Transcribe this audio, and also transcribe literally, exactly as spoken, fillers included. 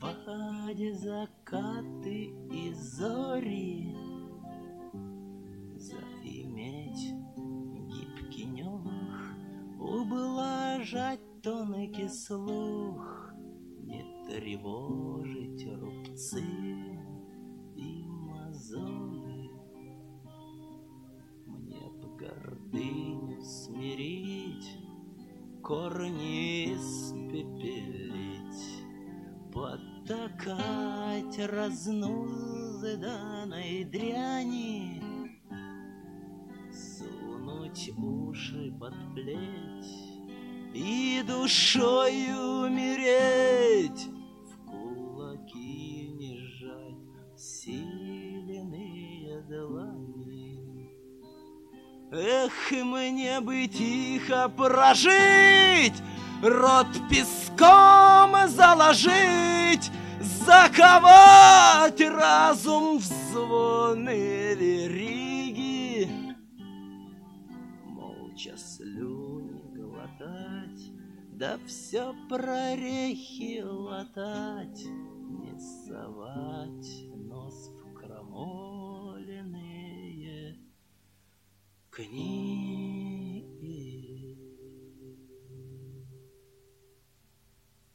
спаде закаты и зори, заиметь гибкий нюх, ублажать тонкий слух, не тревожить рубцы и мозоли. Мне б гордыню смирить, корни испепелить, потакать разнузданной дряни, сунуть уши под плеть и душою умереть, в кулаки не сжать силенные длани. Эх, мне бы тихо прожить, рот песком заложить, заковать разум в звоны лириги, молча слюни глотать, да все прорехи латать, не совать нос в крамоленные книги.